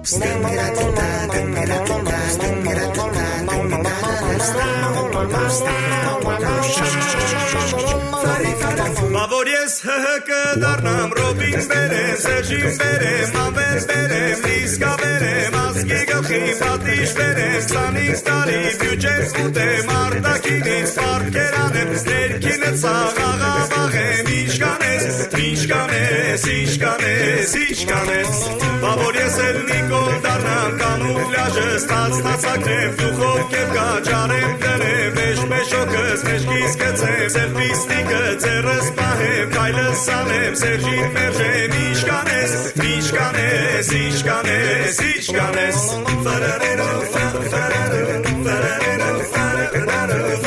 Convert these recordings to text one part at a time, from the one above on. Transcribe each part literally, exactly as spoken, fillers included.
Բավոր ես հը կդառնամ Ռոբին բերեմ, Սերժին բերեմ, Ամեն բերեմ, Լիսկա բերեմ, Ազգի գլխի պատիժ բերեմ, Քսանինց տարի բյուջետ ուտեմ, Արտաքինից պարտքեր անեմ, Ներքինը ցաղ աղավաղեմ, Ինչ կանես, ինչ կանես, ինչ կանես, ինչ կանես Բավոր ես էլ Նիկոլ դառնամ, Կամուֆլյաժը ստացնացակնեմ, Դուխով կետ կաճարեմ դրեմ, Մեշ մեշոքս մեշքիս կծեմ, Սելֆիստիկը ձերս պահեմ, Կայլս անեմ, Սերժին մերժեմ, Ինչ կանես, ինչ կանես, ինչ կանես, ինչ կանես Ֆարարերով, ֆարարերով, ֆարարերով, ֆարարերով,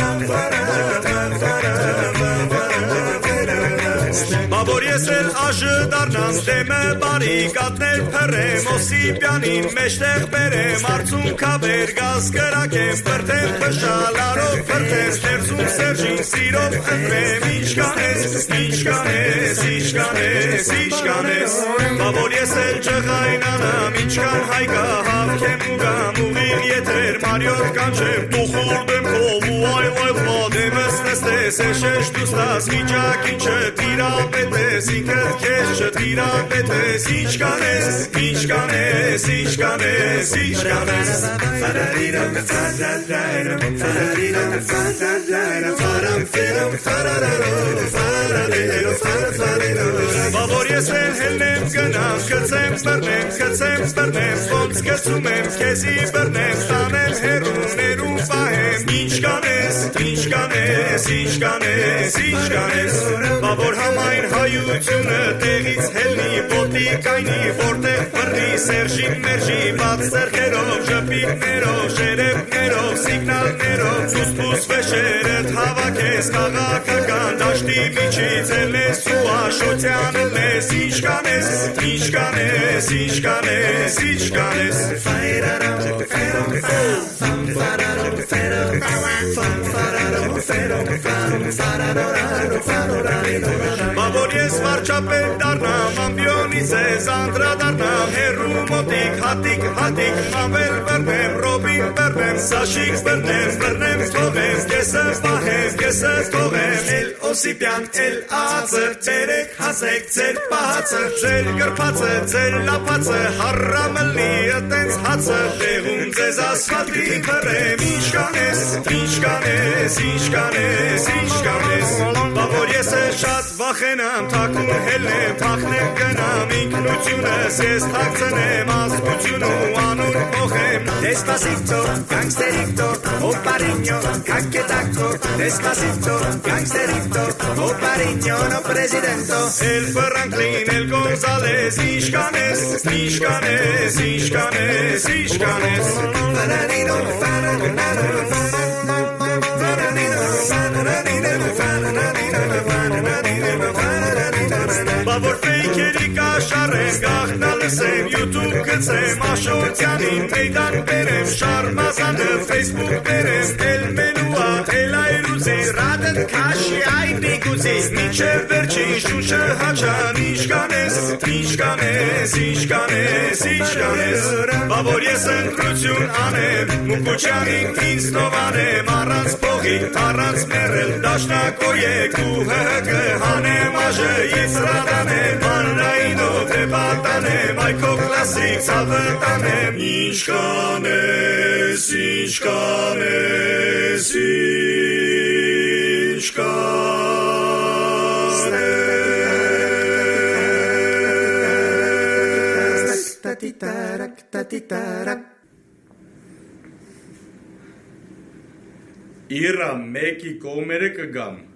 Բավոր ես էլ աժը դառնամ, դեմը բարի կատներ փռեմ, Օսիպյանին մեջտեղ բերեմ, Արցունքաբեր գազ կրակեմ, Բրդեմ փշալարով բրդեմ, Ստերձում Սերժին սիրով ընտրեմ, Ինչ կանես, ինչ կանես, ինչ կանես, ինչ կանես Բավոր ես էլ ջղայնանամ, Ինչքան հայկա հավքեմ ու գամ, Ուղիղ եթեր մարյոտ կանչեմ, Տուխուր դեմքով ու այլ այլ դեմս նստես, Էշեշ դուստաս, Վիճակին չտիրապետես, Ինքդ քեզ չտիրապետես, Ինչ կանես, ինչ կանես, ինչ կանես, ինչ կանես Ֆարարիրով, ֆարարիրով, ֆարարիրով, ֆարարիրով, ֆարամֆերով, ֆարարարով, ֆարարիրով, ֆարարիրով Բավոր ես էլ հելնեմ գնամ, կծեմ բռնեմ, կծեմ բռնեմ, ոնց կծում եմ, քեզի բռնեմ, տանեմ հերուն, ներում պահեմ, Ինչ կանես, ինչ կանես, ինչ կանես, ինչ կանես Բավոր համայն հայությունը տեղից հելնի, ոտի կայնի, որտեղ բռնի, Սերժին մերժի, բաց ձեռքերով, ժպիտներով, շերեփներով, սիգնալներով, սուսպուս վեշերդ հավաքես, քաղաքական դաշտի միջից ելնես ու Աշոտյան ելնես, Ինչ կանես, ինչ կանես, ինչ կանես, ինչ կանես Ֆայրարով, ֆերով, ֆամ, ֆարարով, ֆերով, ֆամ, ֆարարով, ֆերով, ֆամ, ֆարարով, ֆարարով Բավոր ես վարչապետ դառնամ, ամբիոնից ես անդրադառնամ, Հերու մոտիկ, հատիկ, հատիկ, Ամել բռնեմ, Ռոբին բռնեմ, Սաշիկ բռնեմ, բռնեմ թողեմ, Կեսը պահեմ, կեսը թողեմ, Էլ Օսիպյան, էլ ածը, Ձերեք հասեք, ձեր պահածը, Ձեր գրպացը, ձեր լապացը, Հարրամլնի ըտենց հացը, Տեղում ձեզ ասֆալտի բռեմ, Ինչ կանես, ինչ կանես, ինչ կանես, ինչ կանես Բավոր ես է շատ վախենամ, թակում հելնեմ, թախնեմ գնամ, ինքնությունս ես թակցնեմ, ազգություն ու անուն փոխեմ Despacito, gangsterito, opariño, caquetaco Despacito, gangsterito, opariño, no presidento El Franklin, el González, Ինչ կանես, ինչ կանես, ինչ կանես, ինչ կանես Ֆարարիրո, ֆարարիրո, ֆարարիրո, Բավոր ֆեյքերի կաշարեմ, գաղտնալ լսեմ, յութուբ գցեմ, Աշոտյանին մեյդան բերեմ, Շարմազանը ֆեյսբուկ բերեմ, Էլ մենուա, էլ այրուզի, Ռադըտ քաշի այն բիգուզի, Մինչև վերջին շուշը հաչան, Ինչ կանես, ինչ կանես, ինչ կանես, ինչ կանես Բավոր ես ընտրություն անեմ, Մուկուչյանին ինձ նովանեմ, Առանց փողի, առանց մերել, Դաշնակոյեք ու հը հանեմ աժը ես ռադանեմ, Անրայինով դեպատանեմ, Այքո կլասիկ սալվտանեմ, Ինչ կանես, ինչ կանես, ինչ կանես Տատիտարակ, տատիտարակ Իրա մեկի կողմերը կգամ